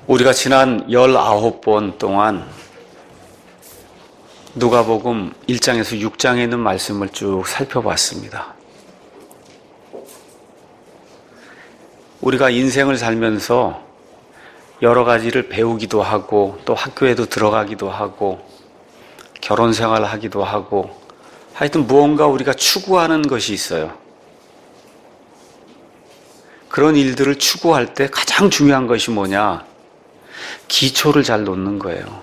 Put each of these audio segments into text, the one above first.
우리가 지난 19번 동안 누가복음 1장에서 6장에 있는 말씀을 쭉 살펴봤습니다. 우리가 인생을 살면서 여러 가지를 배우기도 하고 또 학교에도 들어가기도 하고 결혼 생활을 하기도 하고 하여튼 무언가 우리가 추구하는 것이 있어요. 그런 일들을 추구할 때 가장 중요한 것이 뭐냐? 기초를 잘 놓는 거예요.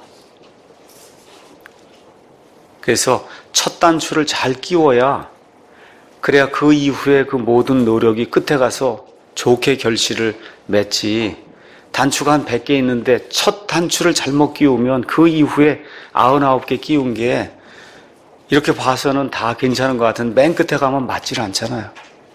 그래서 첫 단추를 잘 끼워야 그래야 그 이후에 그 모든 노력이 끝에 가서 좋게 결실을 맺지. 단추가 한 100개 있는데 첫 단추를 잘못 끼우면 그 이후에 99개 끼운 게 이렇게 봐서는 다 괜찮은 것 같은데 맨 끝에 가면 맞질 않잖아요.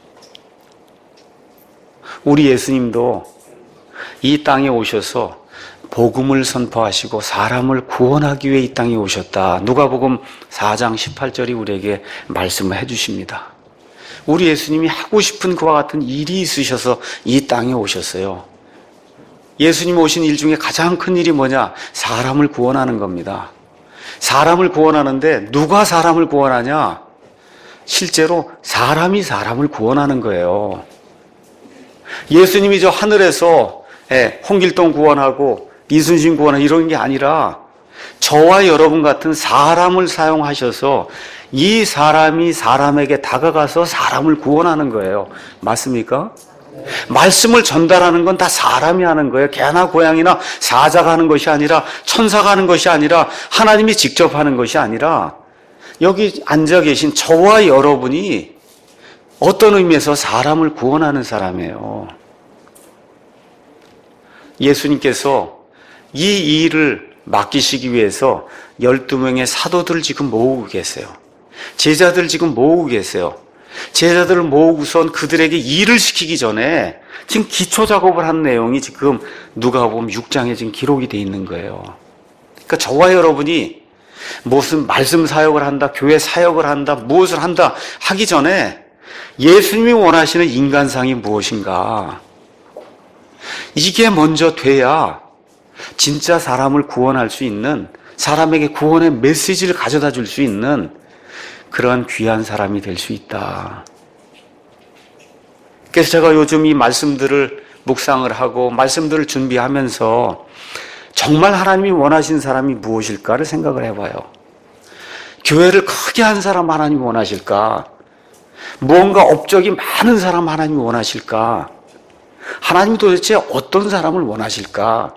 우리 예수님도 이 땅에 오셔서 복음을 선포하시고 사람을 구원하기 위해 이 땅에 오셨다. 누가복음 4장 18절이 우리에게 말씀을 해주십니다. 우리 예수님이 하고 싶은 그와 같은 일이 있으셔서 이 땅에 오셨어요. 예수님 오신 일 중에 가장 큰 일이 뭐냐? 사람을 구원하는 겁니다. 사람을 구원하는데 누가 사람을 구원하냐? 실제로 사람이 사람을 구원하는 거예요. 예수님이 저 하늘에서 홍길동 구원하고 이순신 구원하고 이런 게 아니라 저와 여러분 같은 사람을 사용하셔서 이 사람이 사람에게 다가가서 사람을 구원하는 거예요. 맞습니까? 말씀을 전달하는 건 다 사람이 하는 거예요. 개나 고양이나 사자가 하는 것이 아니라 천사가 하는 것이 아니라 하나님이 직접 하는 것이 아니라 여기 앉아 계신 저와 여러분이 어떤 의미에서 사람을 구원하는 사람이에요. 예수님께서 이 일을 맡기시기 위해서 12명의 사도들을 지금 모으고 계세요. 제자들을 지금 모으고 계세요. 제자들을 모으고선 그들에게 일을 시키기 전에 지금 기초 작업을 한 내용이 지금 누가복음 6장에 지금 기록이 되어 있는 거예요. 그러니까 저와 여러분이 무슨 말씀 사역을 한다, 교회 사역을 한다, 무엇을 한다 하기 전에 예수님이 원하시는 인간상이 무엇인가? 이게 먼저 돼야 진짜 사람을 구원할 수 있는, 사람에게 구원의 메시지를 가져다 줄 수 있는 그러한 귀한 사람이 될 수 있다. 그래서 제가 요즘 이 말씀들을 묵상을 하고 말씀들을 준비하면서 정말 하나님이 원하신 사람이 무엇일까를 생각을 해봐요. 교회를 크게 한 사람 하나님이 원하실까? 무언가 업적이 많은 사람 하나님이 원하실까? 하나님이 도대체 어떤 사람을 원하실까?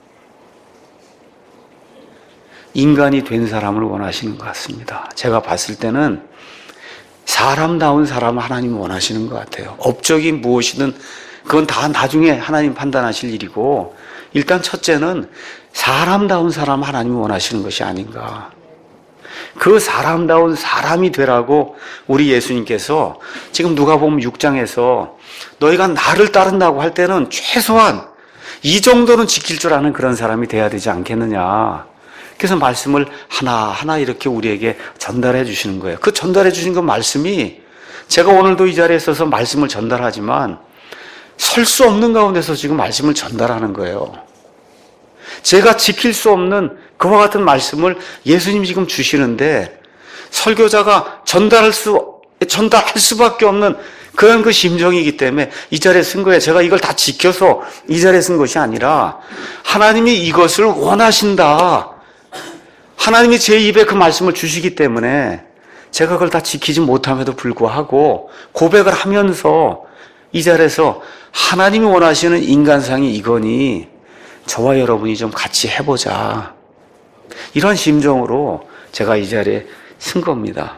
인간이 된 사람을 원하시는 것 같습니다. 제가 봤을 때는 사람다운 사람을 하나님이 원하시는 것 같아요. 업적이 무엇이든 그건 다 나중에 하나님 판단하실 일이고 일단 첫째는 사람다운 사람 하나님이 원하시는 것이 아닌가. 그 사람다운 사람이 되라고 우리 예수님께서 지금 누가복음 6장에서 너희가 나를 따른다고 할 때는 최소한 이 정도는 지킬 줄 아는 그런 사람이 돼야 되지 않겠느냐. 그래서 말씀을 하나하나 이렇게 우리에게 전달해 주시는 거예요. 그 전달해 주신 그 말씀이 제가 오늘도 이 자리에 서서 말씀을 전달하지만 설 수 없는 가운데서 지금 말씀을 전달하는 거예요. 제가 지킬 수 없는 그와 같은 말씀을 예수님이 지금 주시는데 설교자가 전달할 수밖에 없는 그런 그 심정이기 때문에 이 자리에 쓴 거예요. 제가 이걸 다 지켜서 이 자리에 쓴 것이 아니라 하나님이 이것을 원하신다. 하나님이 제 입에 그 말씀을 주시기 때문에 제가 그걸 다 지키지 못함에도 불구하고 고백을 하면서 이 자리에서 하나님이 원하시는 인간상이 이거니 저와 여러분이 좀 같이 해보자. 이런 심정으로 제가 이 자리에 쓴 겁니다.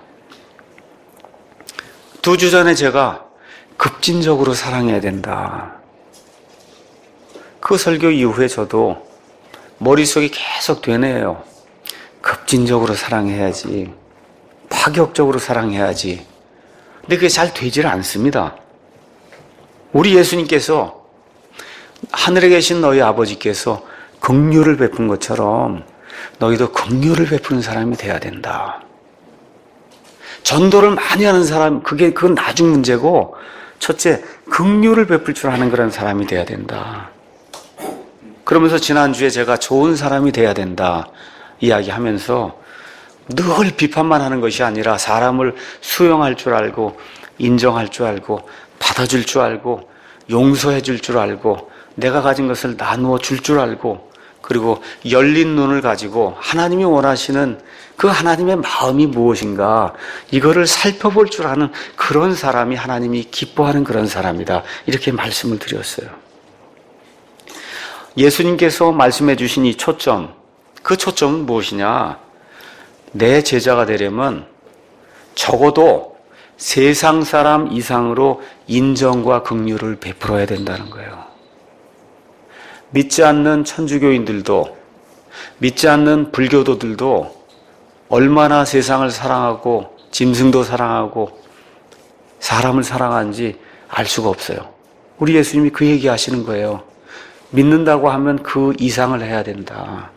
2주 전에 제가 급진적으로 사랑해야 된다. 그 설교 이후에 저도 머릿속이 계속 되뇌요. 급진적으로 사랑해야지. 파격적으로 사랑해야지. 근데 그게 잘 되질 않습니다. 우리 예수님께서 하늘에 계신 너희 아버지께서 긍휼을 베푼 것처럼 너희도 긍휼을 베푸는 사람이 돼야 된다. 전도를 많이 하는 사람, 그건 나중 문제고 첫째, 긍휼을 베풀 줄 아는 그런 사람이 돼야 된다. 그러면서 지난주에 제가 좋은 사람이 돼야 된다 이야기하면서 늘 비판만 하는 것이 아니라 사람을 수용할 줄 알고 인정할 줄 알고 받아줄 줄 알고 용서해 줄 줄 알고 내가 가진 것을 나누어 줄 줄 알고 그리고 열린 눈을 가지고 하나님이 원하시는 그 하나님의 마음이 무엇인가 이거를 살펴볼 줄 아는 그런 사람이 하나님이 기뻐하는 그런 사람이다. 이렇게 말씀을 드렸어요. 예수님께서 말씀해 주신 이 초점, 그 초점은 무엇이냐? 내 제자가 되려면 적어도 세상 사람 이상으로 인정과 긍휼을 베풀어야 된다는 거예요. 믿지 않는 천주교인들도 믿지 않는 불교도들도 얼마나 세상을 사랑하고 짐승도 사랑하고 사람을 사랑하는지 알 수가 없어요. 우리 예수님이 그 얘기 하시는 거예요. 믿는다고 하면 그 이상을 해야 된다.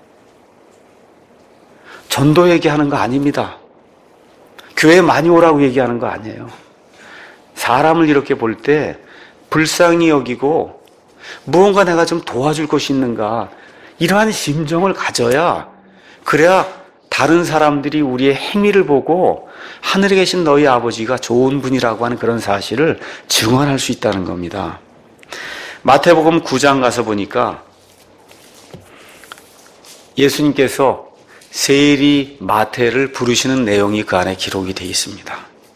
전도 얘기하는 거 아닙니다. 교회 많이 오라고 얘기하는 거 아니에요. 사람을 이렇게 볼 때 불쌍히 여기고 무언가 내가 좀 도와줄 것이 있는가 이러한 심정을 가져야 그래야 다른 사람들이 우리의 행위를 보고 하늘에 계신 너희 아버지가 좋은 분이라고 하는 그런 사실을 증언할 수 있다는 겁니다. 마태복음 9장 가서 보니까 예수님께서 세리 마태를 부르시는 내용이 그 안에 기록이 되어 있습니다.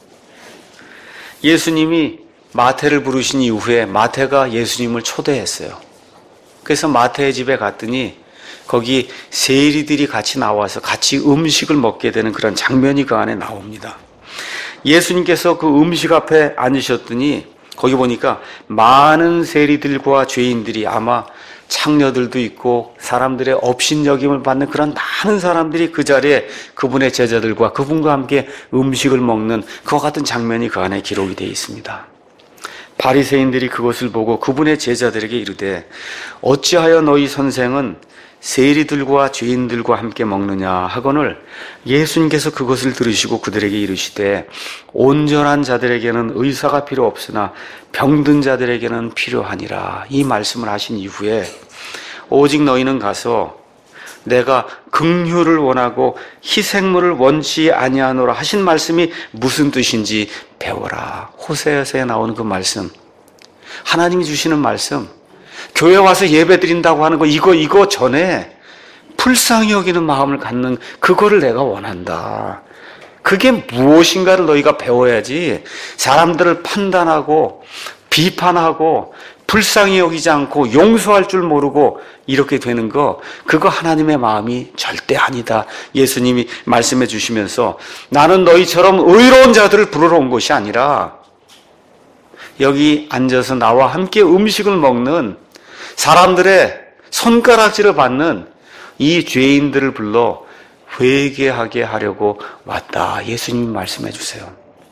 예수님이 마태를 부르신 이후에 마태가 예수님을 초대했어요. 그래서 마태의 집에 갔더니 거기 세리들이 같이 나와서 같이 음식을 먹게 되는 그런 장면이 그 안에 나옵니다. 예수님께서 그 음식 앞에 앉으셨더니 거기 보니까 많은 세리들과 죄인들이 아마 창녀들도 있고 사람들의 업신여김을 받는 그런 많은 사람들이 그 자리에 그분의 제자들과 그분과 함께 음식을 먹는 그와 같은 장면이 그 안에 기록이 되어 있습니다. 바리새인들이 그것을 보고 그분의 제자들에게 이르되 어찌하여 너희 선생은 세리들과 죄인들과 함께 먹느냐 하거늘 예수님께서 그것을 들으시고 그들에게 이르시되 온전한 자들에게는 의사가 필요 없으나 병든 자들에게는 필요하니라. 이 말씀을 하신 이후에 오직 너희는 가서 내가 긍휼을 원하고 희생물을 원치 아니하노라 하신 말씀이 무슨 뜻인지 배워라. 호세아서에 나오는 그 말씀, 하나님이 주시는 말씀, 교회 와서 예배 드린다고 하는 거 이거 전에 불쌍히 여기는 마음을 갖는 그거를 내가 원한다. 그게 무엇인가를 너희가 배워야지 사람들을 판단하고 비판하고 불쌍히 여기지 않고 용서할 줄 모르고 이렇게 되는 거 그거 하나님의 마음이 절대 아니다. 예수님이 말씀해 주시면서 나는 너희처럼 의로운 자들을 부르러 온 것이 아니라 여기 앉아서 나와 함께 음식을 먹는 사람들의 손가락질을 받는 이 죄인들을 불러 회개하게 하려고 왔다. 예수님이 말씀해 주세요.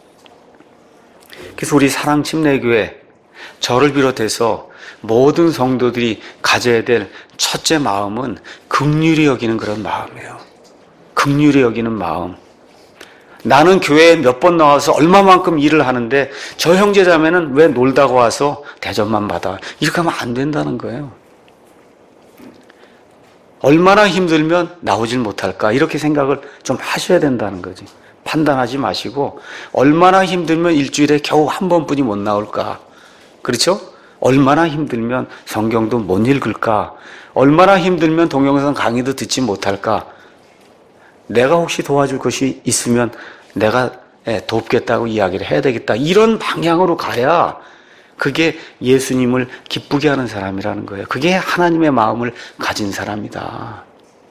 그래서 우리 사랑침례교회 저를 비롯해서 모든 성도들이 가져야 될 첫째 마음은 긍휼히 여기는 그런 마음이에요. 긍휼히 여기는 마음. 나는 교회에 몇 번 나와서 얼마만큼 일을 하는데 저 형제자매는 왜 놀다가 와서 대접만 받아. 이렇게 하면 안 된다는 거예요. 얼마나 힘들면 나오질 못할까 이렇게 생각을 좀 하셔야 된다는 거지. 판단하지 마시고 얼마나 힘들면 일주일에 겨우 한 번뿐이 못 나올까. 그렇죠? 얼마나 힘들면 성경도 못 읽을까? 얼마나 힘들면 동영상 강의도 듣지 못할까? 내가 혹시 도와줄 것이 있으면 내가 돕겠다고 이야기를 해야 되겠다. 이런 방향으로 가야 그게 예수님을 기쁘게 하는 사람이라는 거예요. 그게 하나님의 마음을 가진 사람이다.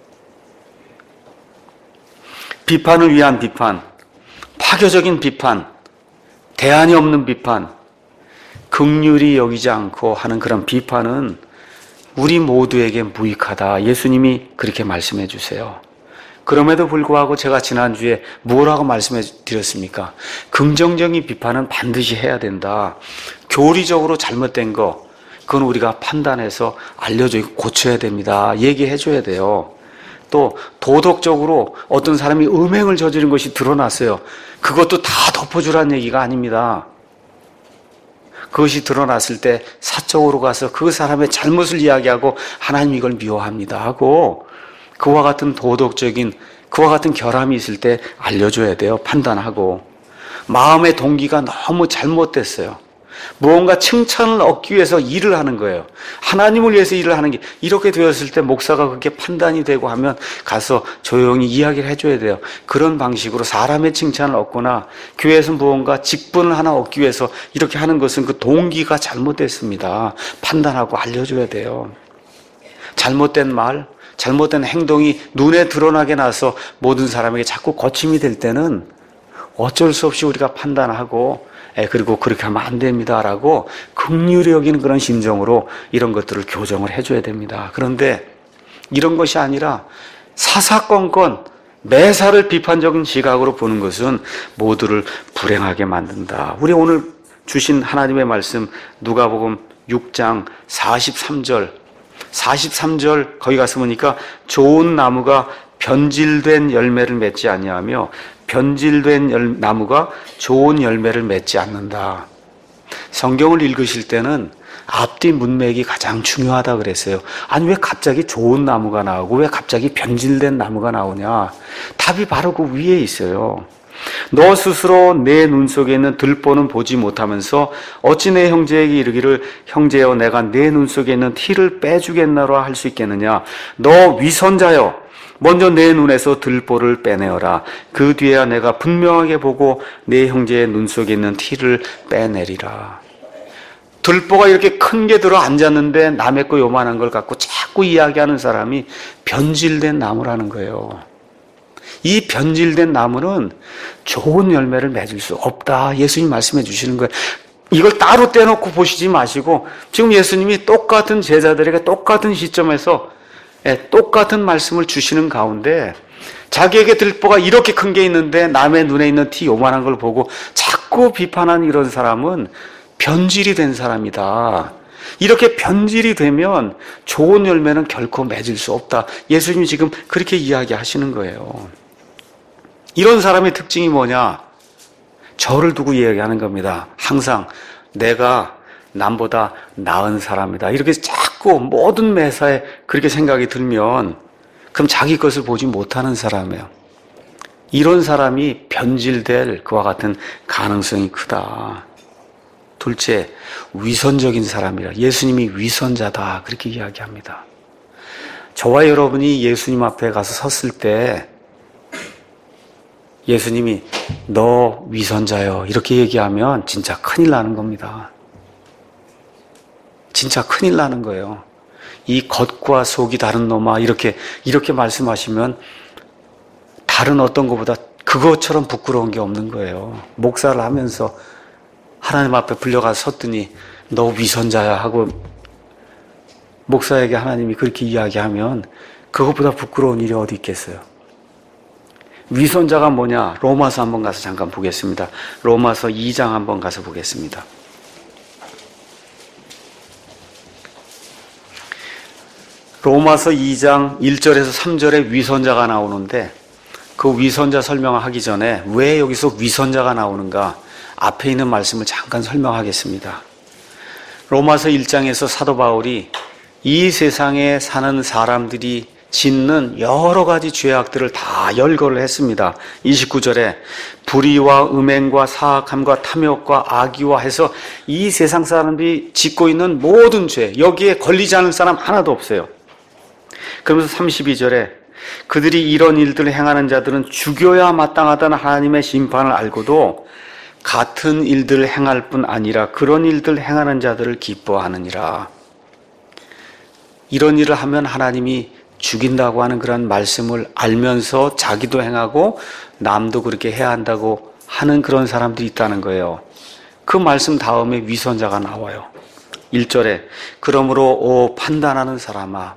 비판을 위한 비판, 파괴적인 비판, 대안이 없는 비판, 긍휼히 여기지 않고 하는 그런 비판은 우리 모두에게 무익하다. 예수님이 그렇게 말씀해 주세요. 그럼에도 불구하고 제가 지난주에 뭐라고 말씀해 드렸습니까? 긍정적인 비판은 반드시 해야 된다. 교리적으로 잘못된 거, 그건 우리가 판단해서 알려줘 고쳐야 됩니다. 얘기해 줘야 돼요. 또 도덕적으로 어떤 사람이 음행을 저지른 것이 드러났어요. 그것도 다 덮어주라는 얘기가 아닙니다. 그것이 드러났을 때 사적으로 가서 그 사람의 잘못을 이야기하고 하나님 이걸 미워합니다 하고 그와 같은 도덕적인 그와 같은 결함이 있을 때 알려줘야 돼요. 판단하고. 마음의 동기가 너무 잘못됐어요. 무언가 칭찬을 얻기 위해서 일을 하는 거예요. 하나님을 위해서 일을 하는 게 이렇게 되었을 때 목사가 그렇게 판단이 되고 하면 가서 조용히 이야기를 해줘야 돼요. 그런 방식으로 사람의 칭찬을 얻거나 교회에서 무언가 직분을 하나 얻기 위해서 이렇게 하는 것은 그 동기가 잘못됐습니다. 판단하고 알려줘야 돼요. 잘못된 말, 잘못된 행동이 눈에 드러나게 나서 모든 사람에게 자꾸 거침이 될 때는 어쩔 수 없이 우리가 판단하고 그리고 그렇게 하면 안 됩니다라고 긍휼히 여기는 그런 심정으로 이런 것들을 교정을 해줘야 됩니다. 그런데 이런 것이 아니라 사사건건 매사를 비판적인 시각으로 보는 것은 모두를 불행하게 만든다. 우리 오늘 주신 하나님의 말씀 누가복음 6장 43절 거기 가서 보니까 좋은 나무가 변질된 열매를 맺지 아니하며 변질된 나무가 좋은 열매를 맺지 않는다. 성경을 읽으실 때는 앞뒤 문맥이 가장 중요하다 그랬어요. 아니 왜 갑자기 좋은 나무가 나오고 왜 갑자기 변질된 나무가 나오냐. 답이 바로 그 위에 있어요. 너 스스로 내 눈 속에 있는 들보는 보지 못하면서 어찌 내 형제에게 이르기를 형제여 내가 내 눈 속에 있는 티를 빼주겠나라 할 수 있겠느냐. 너 위선자여 먼저 내 눈에서 들보를 빼내어라. 그 뒤에야 내가 분명하게 보고 내 형제의 눈 속에 있는 티를 빼내리라. 들보가 이렇게 큰 게 들어 앉았는데 남의 거 요만한 걸 갖고 자꾸 이야기하는 사람이 변질된 나무라는 거예요. 이 변질된 나무는 좋은 열매를 맺을 수 없다. 예수님 말씀해 주시는 거예요. 이걸 따로 떼놓고 보시지 마시고 지금 예수님이 똑같은 제자들에게 똑같은 시점에서 똑같은 말씀을 주시는 가운데 자기에게 들보가 이렇게 큰 게 있는데 남의 눈에 있는 티 요만한 걸 보고 자꾸 비판하는 이런 사람은 변질이 된 사람이다. 이렇게 변질이 되면 좋은 열매는 결코 맺을 수 없다. 예수님이 지금 그렇게 이야기하시는 거예요. 이런 사람의 특징이 뭐냐? 저를 두고 이야기하는 겁니다. 항상 내가 남보다 나은 사람이다. 이렇게 자꾸 모든 매사에 그렇게 생각이 들면 그럼 자기 것을 보지 못하는 사람이에요. 이런 사람이 변질될 그와 같은 가능성이 크다. 둘째, 위선적인 사람이라. 예수님이 위선자다. 그렇게 이야기합니다. 저와 여러분이 예수님 앞에 가서 섰을 때 예수님이 너 위선자요. 이렇게 얘기하면 진짜 큰일 나는 겁니다. 진짜 큰일 나는 거예요. 이 겉과 속이 다른 놈아 이렇게 말씀하시면 다른 어떤 것보다 그것처럼 부끄러운 게 없는 거예요. 목사를 하면서 하나님 앞에 불려가서 섰더니 너 위선자야 하고 목사에게 하나님이 그렇게 이야기하면 그것보다 부끄러운 일이 어디 있겠어요. 위선자가 뭐냐? 로마서 한번 가서 잠깐 보겠습니다. 로마서 2장 한번 가서 보겠습니다. 로마서 2장 1절에서 3절에 위선자가 나오는데 그 위선자 설명하기 전에 왜 여기서 위선자가 나오는가 앞에 있는 말씀을 잠깐 설명하겠습니다. 로마서 1장에서 사도 바울이 이 세상에 사는 사람들이 짓는 여러 가지 죄악들을 다 열거를 했습니다. 29절에 불의와 음행과 사악함과 탐욕과 악의와 해서 이 세상 사람들이 짓고 있는 모든 죄, 여기에 걸리지 않은 사람 하나도 없어요. 그러면서 32절에 그들이 이런 일들을 행하는 자들은 죽여야 마땅하다는 하나님의 심판을 알고도 같은 일들을 행할 뿐 아니라 그런 일들을 행하는 자들을 기뻐하느니라. 이런 일을 하면 하나님이 죽인다고 하는 그런 말씀을 알면서 자기도 행하고 남도 그렇게 해야 한다고 하는 그런 사람들이 있다는 거예요. 그 말씀 다음에 위선자가 나와요. 1절에 그러므로 오 판단하는 사람아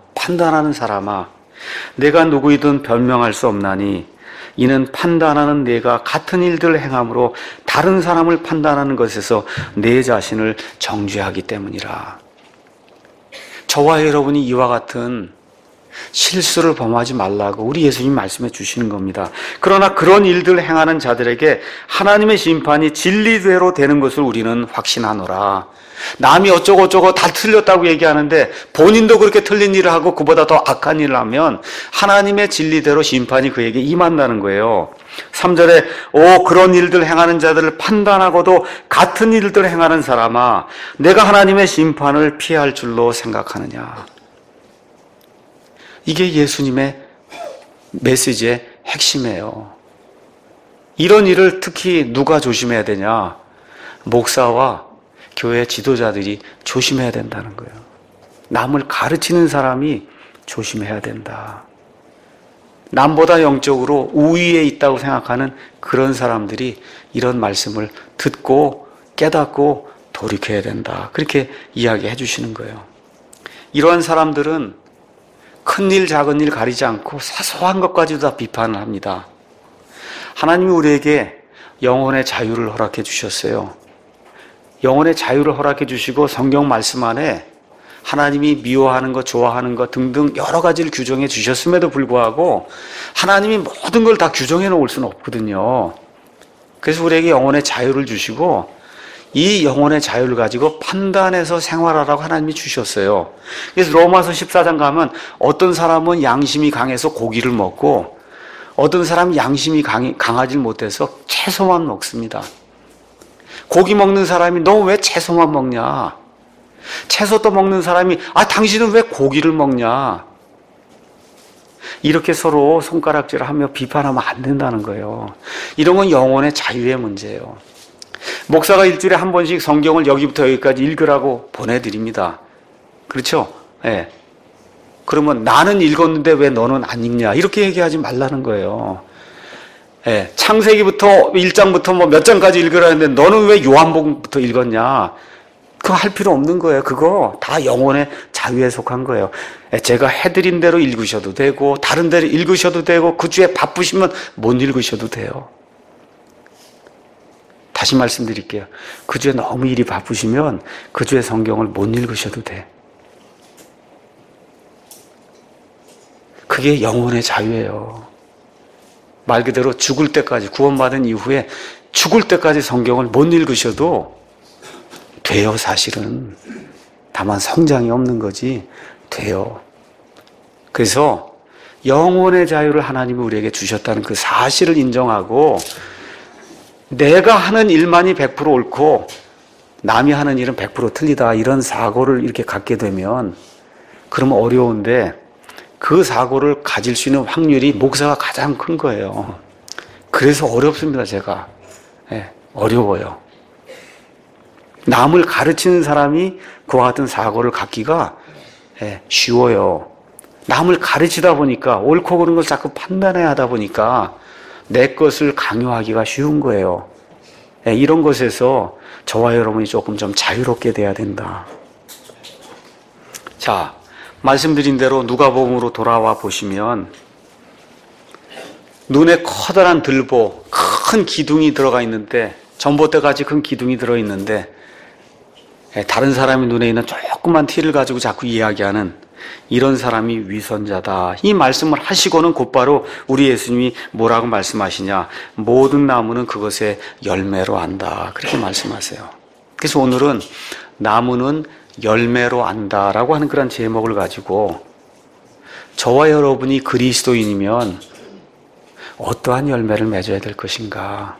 내가 누구이든 변명할 수 없나니 이는 판단하는 내가 같은 일들을 행함으로 다른 사람을 판단하는 것에서 내 자신을 정죄하기 때문이라. 저와 여러분이 이와 같은 실수를 범하지 말라고 우리 예수님 말씀해 주시는 겁니다. 그러나 그런 일들을 행하는 자들에게 하나님의 심판이 진리대로 되는 것을 우리는 확신하노라. 남이 어쩌고저쩌고 다 틀렸다고 얘기하는데 본인도 그렇게 틀린 일을 하고 그보다 더 악한 일을 하면 하나님의 진리대로 심판이 그에게 임한다는 거예요. 3절에 그런 일들 행하는 자들을 판단하고도 같은 일들을 행하는 사람아, 내가 하나님의 심판을 피할 줄로 생각하느냐. 이게 예수님의 메시지의 핵심이에요. 이런 일을 특히 누가 조심해야 되냐? 목사와 교회 지도자들이 조심해야 된다는 거예요. 남을 가르치는 사람이 조심해야 된다. 남보다 영적으로 우위에 있다고 생각하는 그런 사람들이 이런 말씀을 듣고 깨닫고 돌이켜야 된다. 그렇게 이야기해 주시는 거예요. 이러한 사람들은 큰 일 작은 일 가리지 않고 사소한 것까지도 다 비판을 합니다. 하나님이 우리에게 영혼의 자유를 허락해 주셨어요. 영혼의 자유를 허락해 주시고 성경 말씀 안에 하나님이 미워하는 것, 좋아하는 것 등등 여러 가지를 규정해 주셨음에도 불구하고 하나님이 모든 걸 다 규정해 놓을 수는 없거든요. 그래서 우리에게 영혼의 자유를 주시고 이 영혼의 자유를 가지고 판단해서 생활하라고 하나님이 주셨어요. 그래서 로마서 14장 가면 어떤 사람은 양심이 강해서 고기를 먹고 어떤 사람은 양심이 강하지 못해서 채소만 먹습니다. 고기 먹는 사람이 너 왜 채소만 먹냐? 채소 또 먹는 사람이 당신은 왜 고기를 먹냐? 이렇게 서로 손가락질을 하며 비판하면 안 된다는 거예요. 이런 건 영혼의 자유의 문제예요. 목사가 일주일에 한 번씩 성경을 여기부터 여기까지 읽으라고 보내드립니다. 그렇죠? 예. 그러면 나는 읽었는데 왜 너는 안 읽냐? 이렇게 얘기하지 말라는 거예요. 예. 창세기부터 1장부터 뭐 몇 장까지 읽으라 했는데 너는 왜 요한복음부터 읽었냐? 그거 할 필요 없는 거예요. 그거 다 영혼의 자유에 속한 거예요. 제가 해드린 대로 읽으셔도 되고 다른 데로 읽으셔도 되고 그 주에 바쁘시면 못 읽으셔도 돼요. 다시 말씀드릴게요. 그 주에 너무 일이 바쁘시면 그 주에 성경을 못 읽으셔도 돼. 그게 영혼의 자유예요. 말 그대로 죽을 때까지, 구원받은 이후에 죽을 때까지 성경을 못 읽으셔도 돼요, 사실은. 다만 성장이 없는 거지, 돼요. 그래서 영혼의 자유를 하나님이 우리에게 주셨다는 그 사실을 인정하고 내가 하는 일만이 100% 옳고 남이 하는 일은 100% 틀리다, 이런 사고를 이렇게 갖게 되면 그러면 어려운데 그 사고를 가질 수 있는 확률이 목사가 가장 큰 거예요. 그래서 어렵습니다, 제가. 네, 어려워요. 남을 가르치는 사람이 그와 같은 사고를 갖기가 쉬워요. 남을 가르치다 보니까 옳고 그른 걸 자꾸 판단해야 하다 보니까 내 것을 강요하기가 쉬운 거예요. 이런 것에서 저와 여러분이 조금 좀 자유롭게 돼야 된다. 자, 말씀드린 대로 누가복음으로 돌아와 보시면 눈에 커다란 들보, 큰 기둥이 들어가 있는데, 전봇대같이 큰 기둥이 들어있는데 다른 사람의 눈에 있는 조그만 티를 가지고 자꾸 이야기하는 이런 사람이 위선자다. 이 말씀을 하시고는 곧바로 우리 예수님이 뭐라고 말씀하시냐? 모든 나무는 그것의 열매로 안다. 그렇게 말씀하세요. 그래서 오늘은 나무는 열매로 안다라고 하는 그런 제목을 가지고 저와 여러분이 그리스도인이면 어떠한 열매를 맺어야 될 것인가?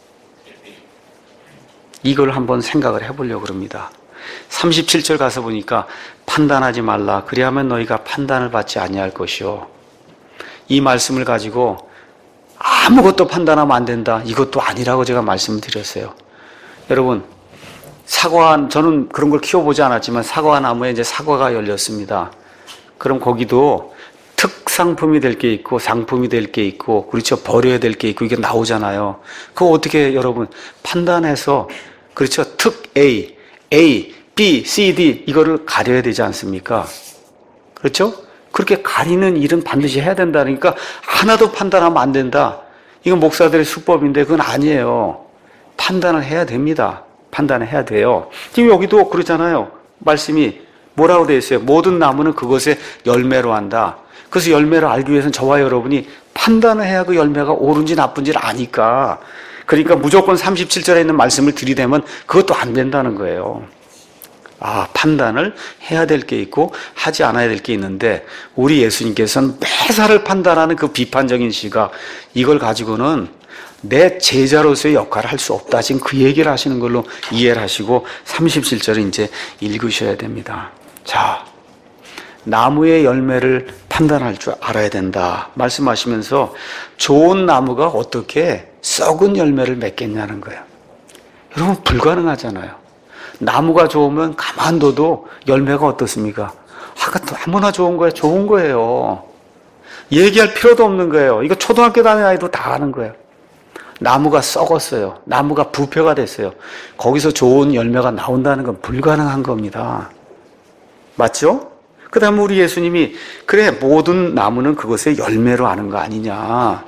이걸 한번 생각을 해보려고 합니다. 37절 가서 보니까 판단하지 말라. 그리하면 너희가 판단을 받지 아니할 것이요. 이 말씀을 가지고 아무것도 판단하면 안 된다, 이것도 아니라고 제가 말씀을 드렸어요. 여러분, 저는 그런 걸 키워보지 않았지만 사과 나무에 이제 사과가 열렸습니다. 그럼 거기도 특상품이 될 게 있고 상품이 될 게 있고, 그렇죠, 버려야 될 게 있고, 이게 나오잖아요. 그거 어떻게 여러분 판단해서, 그렇죠, 특 A, B, C, D 이거를 가려야 되지 않습니까? 그렇죠? 그렇게 가리는 일은 반드시 해야 된다니까 하나도 판단하면 안 된다. 이건 목사들의 수법인데 그건 아니에요. 판단을 해야 됩니다. 판단을 해야 돼요. 지금 여기도 그러잖아요. 말씀이 뭐라고 되어 있어요? 모든 나무는 그것의 열매로 한다. 그래서 열매를 알기 위해서는 저와 여러분이 판단을 해야 그 열매가 옳은지 나쁜지를 아니까. 그러니까 무조건 37절에 있는 말씀을 들이대면 그것도 안 된다는 거예요. 판단을 해야 될 게 있고 하지 않아야 될 게 있는데, 우리 예수님께서는 매사를 판단하는 그 비판적인 시각, 이걸 가지고는 내 제자로서의 역할을 할 수 없다. 지금 그 얘기를 하시는 걸로 이해를 하시고 37절을 이제 읽으셔야 됩니다. 자, 나무의 열매를 판단할 줄 알아야 된다 말씀하시면서 좋은 나무가 어떻게 썩은 열매를 맺겠냐는 거예요. 여러분, 불가능하잖아요. 나무가 좋으면 가만둬도 열매가 어떻습니까? 아무나 좋은 거예요. 좋은 거예요. 얘기할 필요도 없는 거예요. 이거 초등학교 다니는 아이도 다 아는 거예요. 나무가 썩었어요. 나무가 부패가 됐어요. 거기서 좋은 열매가 나온다는 건 불가능한 겁니다. 맞죠? 그 다음에 우리 예수님이 그래, 모든 나무는 그것의 열매로 아는 거 아니냐.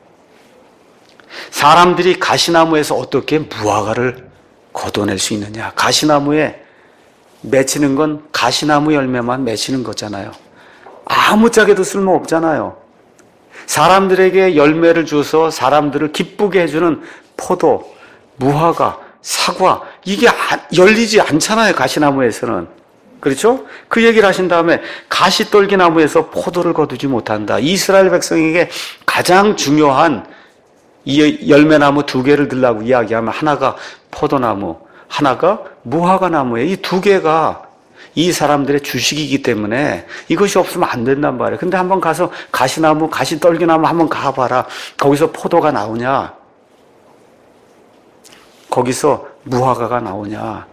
사람들이 가시나무에서 어떻게 무화과를 걷어낼 수 있느냐. 가시나무에 맺히는 건 가시나무 열매만 맺히는 거잖아요. 아무짝에도 쓸모없잖아요. 사람들에게 열매를 줘서 사람들을 기쁘게 해주는 포도, 무화과, 사과, 이게 열리지 않잖아요. 가시나무에서는. 그렇죠? 그 얘기를 하신 다음에 가시떨기나무에서 포도를 거두지 못한다. 이스라엘 백성에게 가장 중요한 이 열매나무 2개를 들라고 이야기하면 하나가 포도나무, 하나가 무화과나무예요. 이 2개가 이 사람들의 주식이기 때문에 이것이 없으면 안 된단 말이에요. 근데 한번 가서 가시나무, 가시떨기나무 한번 가봐라. 거기서 포도가 나오냐? 거기서 무화과가 나오냐?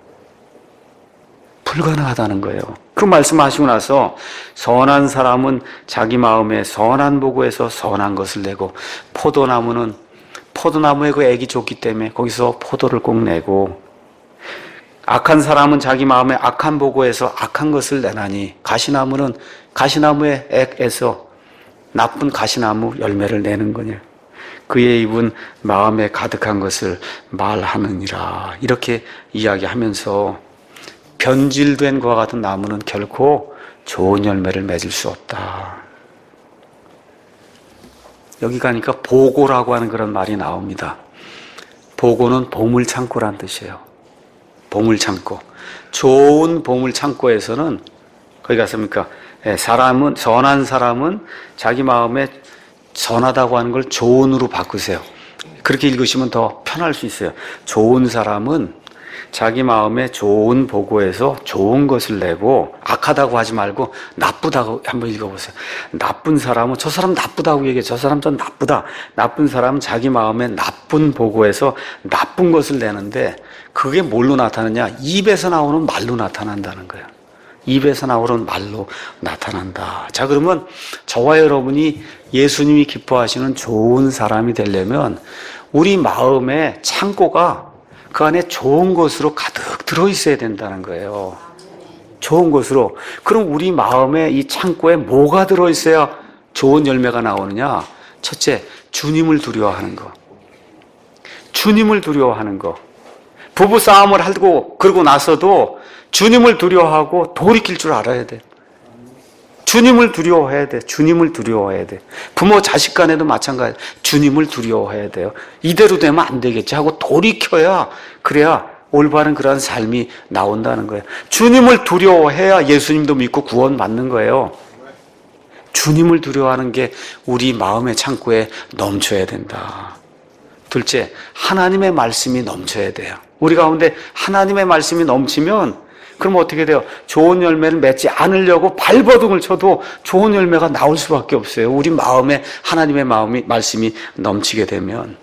불가능하다는 거예요. 그 말씀하시고 나서 선한 사람은 자기 마음에 선한 보고에서 선한 것을 내고, 포도나무는 포도나무에 그 액이 좋기 때문에 거기서 포도를 꼭 내고, 악한 사람은 자기 마음에 악한 보고에서 악한 것을 내나니, 가시나무는 가시나무의 액에서 나쁜 가시나무 열매를 내는 거냐. 그의 입은 마음에 가득한 것을 말하느니라. 이렇게 이야기하면서 변질된 것과 같은 나무는 결코 좋은 열매를 맺을 수 없다. 여기 가니까 보고라고 하는 그런 말이 나옵니다. 보고는 보물창고란 뜻이에요. 보물창고. 좋은 보물창고에서는 거기 갔습니까? 사람은, 선한 사람은 자기 마음에 선하다고 하는 걸 좋은으로 바꾸세요. 그렇게 읽으시면 더 편할 수 있어요. 좋은 사람은 자기 마음에 좋은 보고에서 좋은 것을 내고, 악하다고 하지 말고 나쁘다고 한번 읽어보세요. 나쁜 사람은 저 사람 나쁘다고 얘기해. 저 사람 좀 나쁘다. 나쁜 사람은 자기 마음에 나쁜 보고에서 나쁜 것을 내는데, 그게 뭘로 나타나냐? 입에서 나오는 말로 나타난다는 거예요. 입에서 나오는 말로 나타난다. 자, 그러면 저와 여러분이 예수님이 기뻐하시는 좋은 사람이 되려면 우리 마음의 창고가 그 안에 좋은 것으로 가득 들어있어야 된다는 거예요. 좋은 것으로. 그럼 우리 마음에 이 창고에 뭐가 들어있어야 좋은 열매가 나오느냐? 첫째, 주님을 두려워하는 거. 주님을 두려워하는 거. 부부싸움을 하고 그러고 나서도 주님을 두려워하고 돌이킬 줄 알아야 돼. 주님을 두려워해야 돼. 주님을 두려워해야 돼. 부모 자식 간에도 마찬가지. 주님을 두려워해야 돼요. 이대로 되면 안 되겠지 하고 돌이켜야, 그래야 올바른 그러한 삶이 나온다는 거예요. 주님을 두려워해야 예수님도 믿고 구원 받는 거예요. 주님을 두려워하는 게 우리 마음의 창고에 넘쳐야 된다. 둘째, 하나님의 말씀이 넘쳐야 돼요. 우리 가운데 하나님의 말씀이 넘치면 그럼 어떻게 돼요? 좋은 열매를 맺지 않으려고 발버둥을 쳐도 좋은 열매가 나올 수밖에 없어요. 우리 마음에 하나님의 말씀이 넘치게 되면.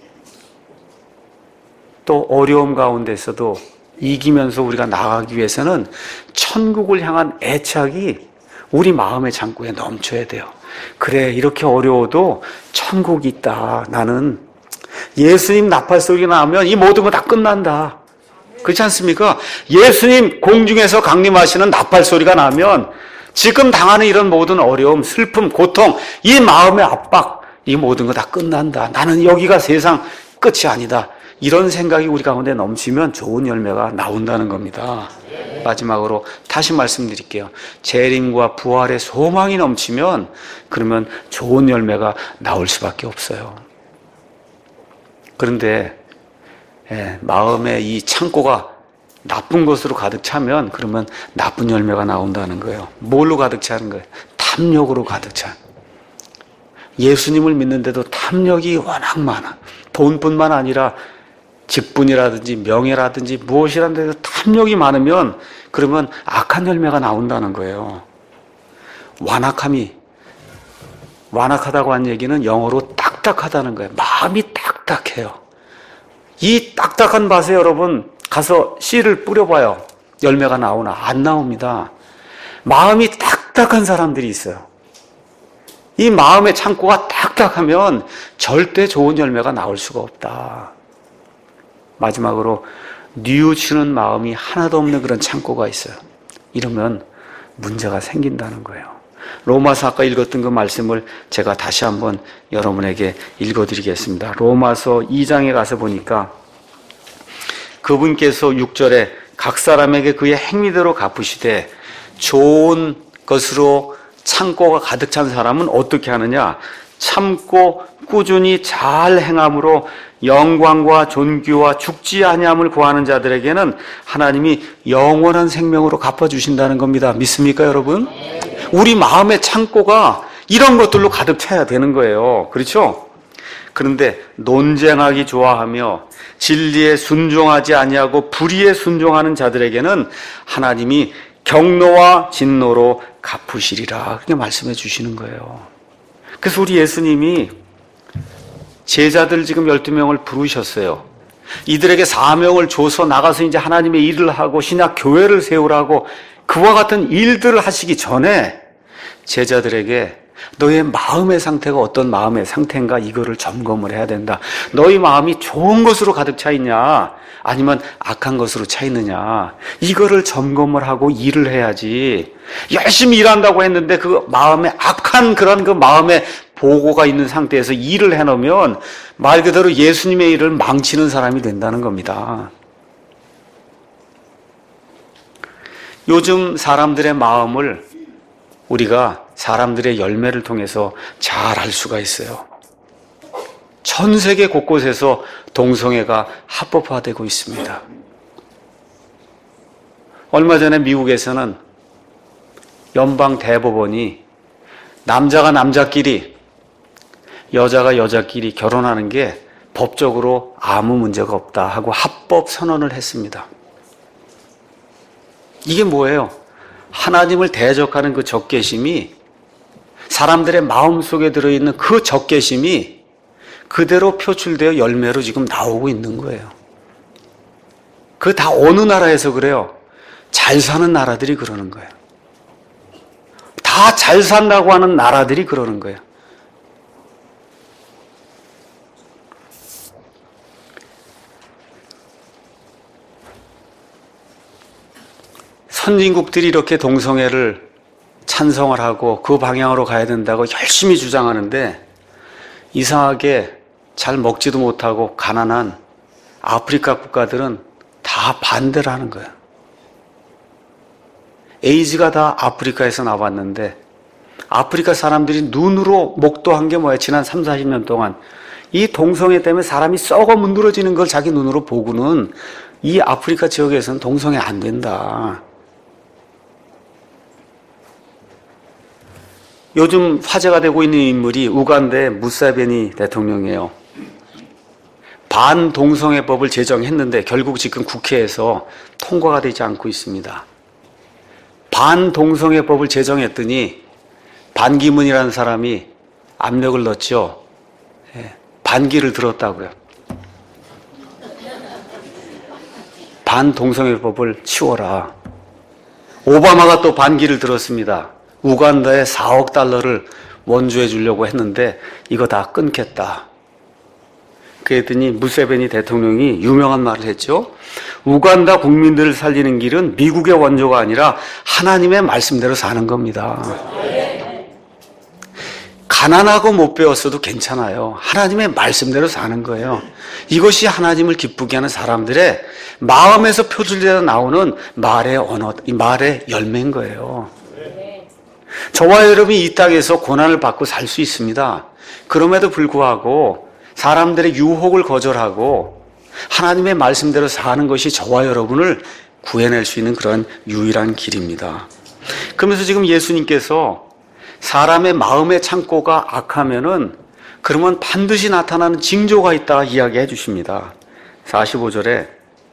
또 어려움 가운데서도 이기면서 우리가 나아가기 위해서는 천국을 향한 애착이 우리 마음의 창고에 넘쳐야 돼요. 그래, 이렇게 어려워도 천국이 있다. 나는 예수님 나팔 소리가 나면 이 모든 거 다 끝난다. 그렇지 않습니까? 예수님 공중에서 강림하시는 나팔 소리가 나면 지금 당하는 이런 모든 어려움, 슬픔, 고통, 이 마음의 압박, 이 모든 거 다 끝난다. 나는 여기가 세상 끝이 아니다. 이런 생각이 우리 가운데 넘치면 좋은 열매가 나온다는 겁니다. 마지막으로 다시 말씀드릴게요. 재림과 부활의 소망이 넘치면 그러면 좋은 열매가 나올 수밖에 없어요. 그런데 마음의 이 창고가 나쁜 것으로 가득 차면 그러면 나쁜 열매가 나온다는 거예요. 뭘로 가득 차는 거예요? 탐욕으로 가득 차. 예수님을 믿는데도 탐욕이 워낙 많아. 돈뿐만 아니라 직분이라든지 명예라든지 무엇이라든지 탐욕이 많으면 그러면 악한 열매가 나온다는 거예요. 완악하다고 한 얘기는 영어로 딱딱하다는 거예요. 마음이 딱딱해요. 이 딱딱한 밭에 여러분 가서 씨를 뿌려봐요. 열매가 나오나? 안 나옵니다. 마음이 딱딱한 사람들이 있어요. 이 마음의 창고가 딱딱하면 절대 좋은 열매가 나올 수가 없다. 마지막으로 뉘우치는 마음이 하나도 없는 그런 창고가 있어요. 이러면 문제가 생긴다는 거예요. 로마서 아까 읽었던 그 말씀을 제가 다시 한번 여러분에게 읽어드리겠습니다. 로마서 2장에 가서 보니까 그분께서 6절에 각 사람에게 그의 행위대로 갚으시되 좋은 것으로 창고가 가득 찬 사람은 어떻게 하느냐? 참고 꾸준히 잘 행함으로 영광과 존귀와 죽지 아니함을 구하는 자들에게는 하나님이 영원한 생명으로 갚아주신다는 겁니다. 믿습니까, 여러분? 우리 마음의 창고가 이런 것들로 가득 차야 되는 거예요. 그렇죠? 그런데 논쟁하기 좋아하며 진리에 순종하지 아니하고 불의에 순종하는 자들에게는 하나님이 경노와 진노로 갚으시리라. 그렇게 말씀해 주시는 거예요. 그래서 우리 예수님이 제자들 지금 12명을 부르셨어요. 이들에게 사명을 줘서 나가서 이제 하나님의 일을 하고 신약 교회를 세우라고 그와 같은 일들을 하시기 전에 제자들에게 너의 마음의 상태가 어떤 마음의 상태인가 이거를 점검을 해야 된다. 너희 마음이 좋은 것으로 가득 차 있냐 아니면 악한 것으로 차 있느냐 이거를 점검을 하고 일을 해야지. 열심히 일한다고 했는데 그 마음에 악한 그런 그 마음의 보고가 있는 상태에서 일을 해놓으면 말 그대로 예수님의 일을 망치는 사람이 된다는 겁니다. 요즘 사람들의 마음을 우리가 사람들의 열매를 통해서 잘 알 수가 있어요. 전 세계 곳곳에서 동성애가 합법화되고 있습니다. 얼마 전에 미국에서는 연방 대법원이 남자가 남자끼리 여자가 여자끼리 결혼하는 게 법적으로 아무 문제가 없다 하고 합법 선언을 했습니다. 이게 뭐예요? 하나님을 대적하는 그 적개심이 사람들의 마음속에 들어있는 그 적개심이 그대로 표출되어 열매로 지금 나오고 있는 거예요. 그 다 어느 나라에서 그래요? 잘 사는 나라들이 그러는 거예요. 다 잘 산다고 하는 나라들이 그러는 거예요. 선진국들이 이렇게 동성애를 찬성을 하고 그 방향으로 가야 된다고 열심히 주장하는데 이상하게 잘 먹지도 못하고 가난한 아프리카 국가들은 다 반대를 하는 거예요. 에이즈가 다 아프리카에서 나왔는데 아프리카 사람들이 눈으로 목도한 게 뭐야? 지난 3, 40년 동안 이 동성애 때문에 사람이 썩어 문드러지는 걸 자기 눈으로 보고는 이 아프리카 지역에서는 동성애 안 된다. 요즘 화제가 되고 있는 인물이 우간다의 무세베니 대통령이에요. 반동성애법을 제정했는데 결국 지금 국회에서 통과가 되지 않고 있습니다. 반동성애법을 제정했더니 반기문이라는 사람이 압력을 넣었죠. 반기를 들었다고요. 반동성애법을 치워라. 오바마가 또 반기를 들었습니다. 우간다에 4억 달러를 원주해 주려고 했는데 이거 다 끊겠다. 그랬더니 무세베니 대통령이 유명한 말을 했죠. 우간다 국민들을 살리는 길은 미국의 원조가 아니라 하나님의 말씀대로 사는 겁니다. 가난하고 못 배웠어도 괜찮아요. 하나님의 말씀대로 사는 거예요. 이것이 하나님을 기쁘게 하는 사람들의 마음에서 표출되어 나오는 말의 언어, 이 말의 열매인 거예요. 저와 여러분이 이 땅에서 고난을 받고 살 수 있습니다. 그럼에도 불구하고 사람들의 유혹을 거절하고 하나님의 말씀대로 사는 것이 저와 여러분을 구해낼 수 있는 그런 유일한 길입니다. 그러면서 지금 예수님께서 사람의 마음의 창고가 악하면은 그러면 반드시 나타나는 징조가 있다 이야기해 주십니다. 45절에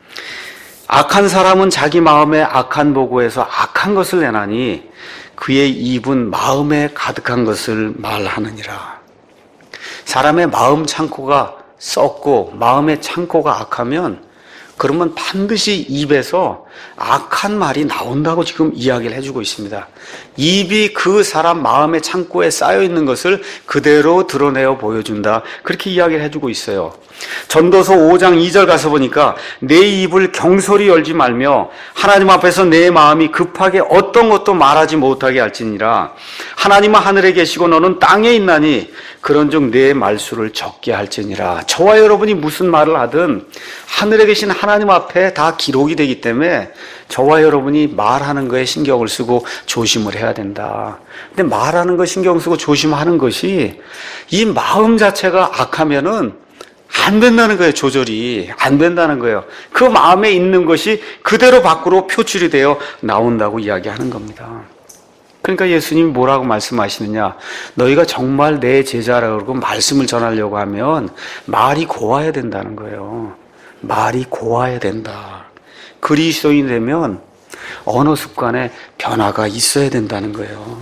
악한 사람은 자기 마음에 악한 보고에서 악한 것을 내나니 그의 입은 마음에 가득한 것을 말하느니라. 사람의 마음 창고가 썩고 마음의 창고가 악하면 그러면 반드시 입에서 악한 말이 나온다고 지금 이야기를 해주고 있습니다. 입이 그 사람 마음의 창고에 쌓여있는 것을 그대로 드러내어 보여준다. 그렇게 이야기를 해주고 있어요. 전도서 5장 2절 가서 보니까 내 입을 경솔히 열지 말며 하나님 앞에서 내 마음이 급하게 어떤 것도 말하지 못하게 할지니라. 하나님은 하늘에 계시고 너는 땅에 있나니 그런즉 내 말수를 적게 할지니라. 저와 여러분이 무슨 말을 하든 하늘에 계신 하나님 앞에 다 기록이 되기 때문에 저와 여러분이 말하는 거에 신경을 쓰고 조심을 해야 된다. 근데 말하는 거 신경 쓰고 조심하는 것이 이 마음 자체가 악하면은 안 된다는 거예요. 조절이 안 된다는 거예요. 그 마음에 있는 것이 그대로 밖으로 표출이 되어 나온다고 이야기하는 겁니다. 그러니까 예수님이 뭐라고 말씀하시느냐, 너희가 정말 내 제자라고 그러고 말씀을 전하려고 하면 말이 고와야 된다는 거예요. 말이 고와야 된다. 그리스도인이 되면 언어 습관에 변화가 있어야 된다는 거예요.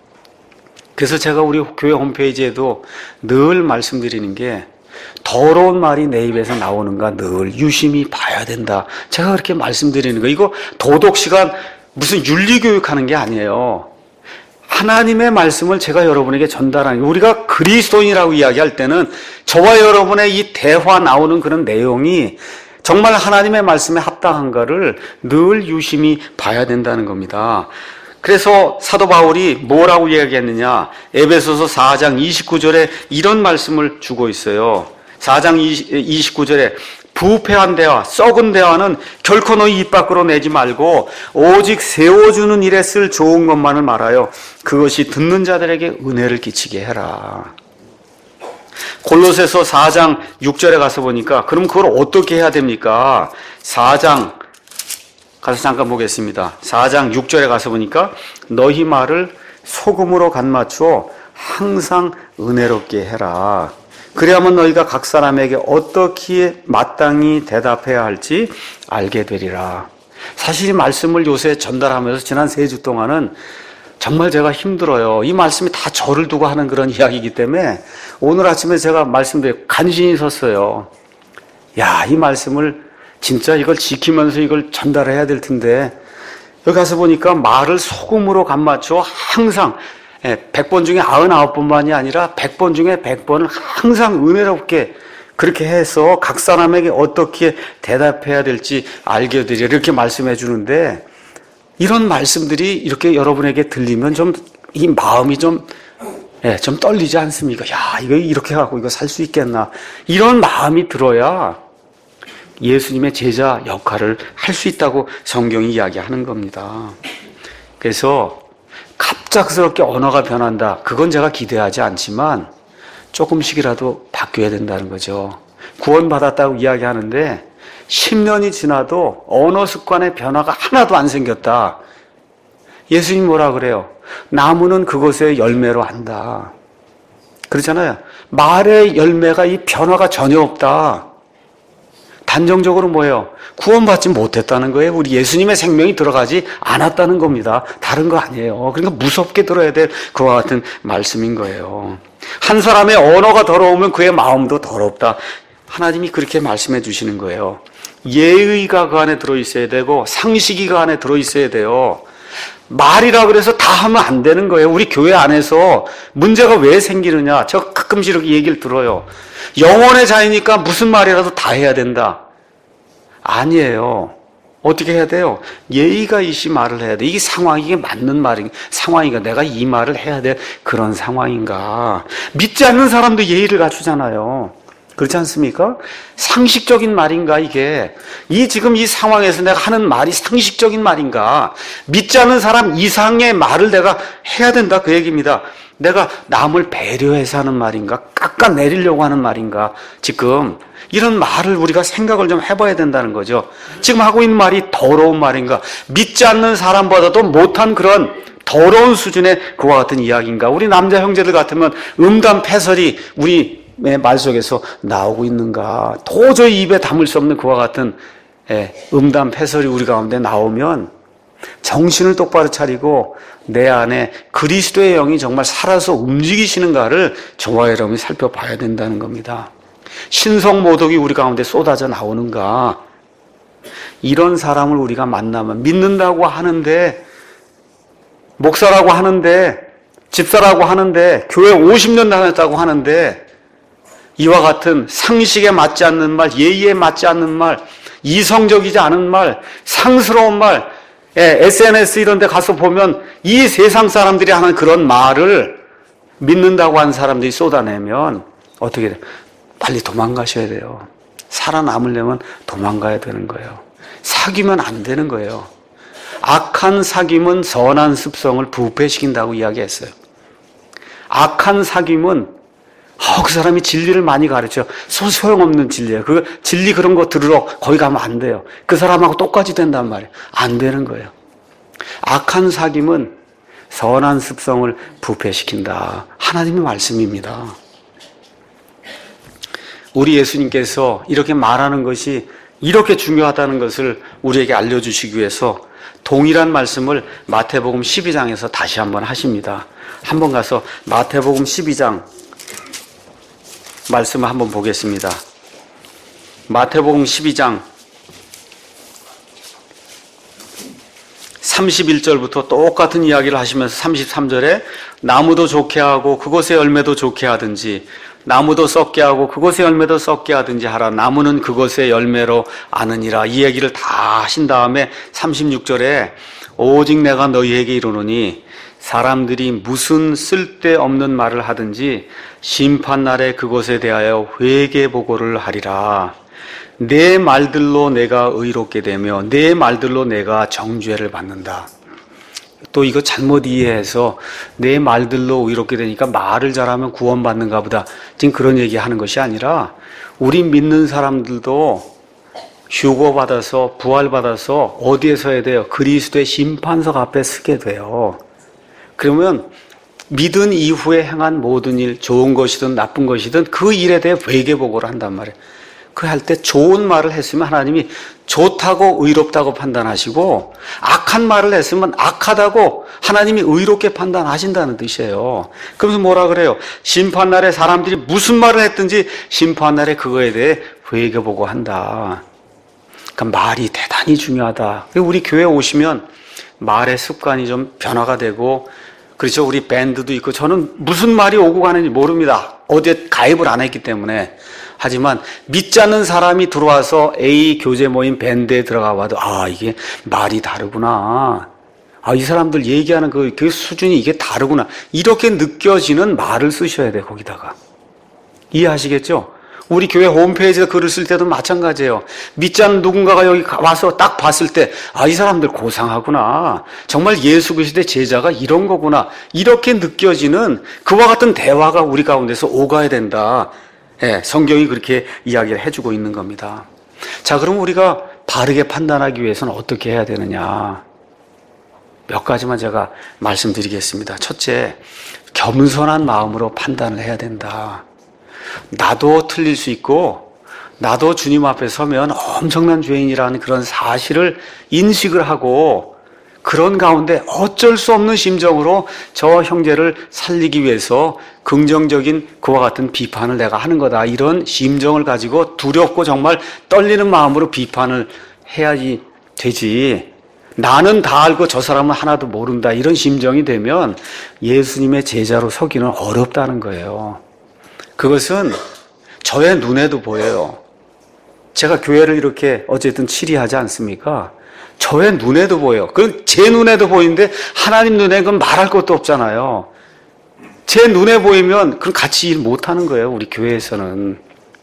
그래서 제가 우리 교회 홈페이지에도 늘 말씀드리는 게 더러운 말이 내 입에서 나오는가 늘 유심히 봐야 된다. 제가 그렇게 말씀드리는 거, 이거 도덕 시간 무슨 윤리교육하는 게 아니에요. 하나님의 말씀을 제가 여러분에게 전달하는 거. 우리가 그리스도인이라고 이야기할 때는 저와 여러분의 이 대화 나오는 그런 내용이 정말 하나님의 말씀에 합당한가를 늘 유심히 봐야 된다는 겁니다. 그래서 사도 바울이 뭐라고 이야기했느냐, 에베소서 4장 29절에 이런 말씀을 주고 있어요. 4장 29절에 부패한 대화, 썩은 대화는 결코 너희 입 밖으로 내지 말고 오직 세워주는 일에 쓸 좋은 것만을 말하여 그것이 듣는 자들에게 은혜를 끼치게 해라. 골로새서 4장 6절에 가서 보니까 그럼 그걸 어떻게 해야 됩니까? 4장 가서 잠깐 보겠습니다. 4장 6절에 가서 보니까 너희 말을 소금으로 간 맞추어 항상 은혜롭게 해라. 그래야만 너희가 각 사람에게 어떻게 마땅히 대답해야 할지 알게 되리라. 사실 이 말씀을 요새 전달하면서 지난 3주 동안은 정말 제가 힘들어요. 이 말씀이 다 저를 두고 하는 그런 이야기이기 때문에 오늘 아침에 제가 말씀드려 간신히 섰어요. 야, 이 말씀을 진짜 이걸 지키면서 이걸 전달해야 될 텐데, 여기 가서 보니까 말을 소금으로 간 맞춰 항상 100번 중에 99번만이 아니라 100번 중에 100번을 항상 은혜롭게 그렇게 해서 각 사람에게 어떻게 대답해야 될지 알게 되리라 이렇게 말씀해 주는데, 이런 말씀들이 이렇게 여러분에게 들리면 좀 이 마음이 좀 떨리지 않습니까? 야, 이거 이렇게 하고 이거 살 수 있겠나? 이런 마음이 들어야 예수님의 제자 역할을 할 수 있다고 성경이 이야기하는 겁니다. 그래서 갑작스럽게 언어가 변한다, 그건 제가 기대하지 않지만 조금씩이라도 바뀌어야 된다는 거죠. 구원받았다고 이야기하는데 10년이 지나도 언어 습관의 변화가 하나도 안 생겼다. 예수님 뭐라 그래요? 나무는 그것의 열매로 안다. 그렇잖아요. 말의 열매가 이 변화가 전혀 없다. 단정적으로 뭐예요? 구원받지 못했다는 거예요. 우리 예수님의 생명이 들어가지 않았다는 겁니다. 다른 거 아니에요. 그러니까 무섭게 들어야 될 그와 같은 말씀인 거예요. 한 사람의 언어가 더러우면 그의 마음도 더럽다. 하나님이 그렇게 말씀해 주시는 거예요. 예의가 그 안에 들어있어야 되고 상식이 그 안에 들어있어야 돼요. 말이라 그래서 다 하면 안 되는 거예요. 우리 교회 안에서 문제가 왜 생기느냐, 저 가끔씩 이렇게 얘기를 들어요. 영혼의 자유니까 무슨 말이라도 다 해야 된다. 아니에요. 어떻게 해야 돼요? 예의가 있이 말을 해야 돼. 이게 상황이 맞는 상황인가? 내가 이 말을 해야 될 그런 상황인가? 믿지 않는 사람도 예의를 갖추잖아요. 그렇지 않습니까? 상식적인 말인가, 이게? 지금 이 상황에서 내가 하는 말이 상식적인 말인가? 믿지 않는 사람 이상의 말을 내가 해야 된다, 그 얘기입니다. 내가 남을 배려해서 하는 말인가? 깎아내리려고 하는 말인가? 지금 이런 말을 우리가 생각을 좀 해봐야 된다는 거죠. 지금 하고 있는 말이 더러운 말인가? 믿지 않는 사람보다도 못한 그런 더러운 수준의 그와 같은 이야기인가? 우리 남자 형제들 같으면 음담패설이 우리 말 속에서 나오고 있는가? 도저히 입에 담을 수 없는 그와 같은 음담패설이 우리 가운데 나오면 정신을 똑바로 차리고 내 안에 그리스도의 영이 정말 살아서 움직이시는가를 저와 여러분이 살펴봐야 된다는 겁니다. 신성모독이 우리 가운데 쏟아져 나오는가? 이런 사람을 우리가 만나면 믿는다고 하는데, 목사라고 하는데, 집사라고 하는데, 교회 50년 다녔다고 하는데, 이와 같은 상식에 맞지 않는 말, 예의에 맞지 않는 말, 이성적이지 않은 말, 상스러운 말, SNS 이런 데 가서 보면 이 세상 사람들이 하는 그런 말을 믿는다고 하는 사람들이 쏟아내면 어떻게 돼요? 빨리 도망가셔야 돼요. 살아남으려면 도망가야 되는 거예요. 사귀면 안 되는 거예요. 악한 사귐은 선한 습성을 부패시킨다고 이야기했어요. 악한 사귐은 그 사람이 진리를 많이 가르쳐. 소용없는 진리예요. 그 진리 그런 거 들으러 거기 가면 안 돼요. 그 사람하고 똑같이 된단 말이에요. 안 되는 거예요. 악한 사귐은 선한 습성을 부패시킨다. 하나님의 말씀입니다. 우리 예수님께서 이렇게 말하는 것이 이렇게 중요하다는 것을 우리에게 알려주시기 위해서 동일한 말씀을 마태복음 12장에서 다시 한번 하십니다. 한번 가서 마태복음 12장 말씀을 한번 보겠습니다. 마태복음 12장 31절부터 똑같은 이야기를 하시면서 33절에 나무도 좋게 하고 그것의 열매도 좋게 하든지 나무도 썩게 하고 그것의 열매도 썩게 하든지 하라. 나무는 그것의 열매로 아느니라. 이 얘기를 다 하신 다음에 36절에 오직 내가 너희에게 이르노니 사람들이 무슨 쓸데없는 말을 하든지 심판날에 그것에 대하여 회개보고를 하리라. 내 말들로 내가 의롭게 되며 내 말들로 내가 정죄를 받는다. 또 이거 잘못 이해해서 내 말들로 의롭게 되니까 말을 잘하면 구원받는가 보다. 지금 그런 얘기하는 것이 아니라 우리 믿는 사람들도 휴거받아서 부활받아서 어디에 서야 돼요? 그리스도의 심판석 앞에 서게 돼요. 그러면 믿은 이후에 행한 모든 일, 좋은 것이든 나쁜 것이든 그 일에 대해 회개보고를 한단 말이에요. 그 할 때 좋은 말을 했으면 하나님이 좋다고 의롭다고 판단하시고 악한 말을 했으면 악하다고 하나님이 의롭게 판단하신다는 뜻이에요. 그러면서 뭐라 그래요? 심판날에 사람들이 무슨 말을 했든지 심판날에 그거에 대해 회개보고 한다. 그러니까 말이 대단히 중요하다. 우리 교회 오시면 말의 습관이 좀 변화가 되고, 그렇죠. 우리 밴드도 있고, 저는 무슨 말이 오고 가는지 모릅니다. 어디에 가입을 안 했기 때문에. 하지만 믿지 않는 사람이 들어와서 A 교제 모임 밴드에 들어가 봐도 이게 말이 다르구나. 이 사람들 얘기하는 그 수준이 이게 다르구나. 이렇게 느껴지는 말을 쓰셔야 돼요. 거기다가. 이해하시겠죠? 우리 교회 홈페이지에 글을 쓸 때도 마찬가지예요. 믿지 않는 누군가가 여기 와서 딱 봤을 때 이 사람들 고상하구나. 정말 예수 그리스도의 제자가 이런 거구나. 이렇게 느껴지는 그와 같은 대화가 우리 가운데서 오가야 된다. 성경이 그렇게 이야기를 해주고 있는 겁니다. 자, 그럼 우리가 바르게 판단하기 위해서는 어떻게 해야 되느냐? 몇 가지만 제가 말씀드리겠습니다. 첫째, 겸손한 마음으로 판단을 해야 된다. 나도 틀릴 수 있고 나도 주님 앞에 서면 엄청난 죄인이라는 그런 사실을 인식을 하고, 그런 가운데 어쩔 수 없는 심정으로 저 형제를 살리기 위해서 긍정적인 그와 같은 비판을 내가 하는 거다. 이런 심정을 가지고 두렵고 정말 떨리는 마음으로 비판을 해야지 되지. 나는 다 알고 저 사람은 하나도 모른다. 이런 심정이 되면 예수님의 제자로 서기는 어렵다는 거예요. 그것은 저의 눈에도 보여요. 제가 교회를 이렇게 어쨌든 치리하지 않습니까? 저의 눈에도 보여요. 그건 제 눈에도 보이는데 하나님 눈에 그건 말할 것도 없잖아요. 제 눈에 보이면 그건 같이 일 못하는 거예요. 우리 교회에서는.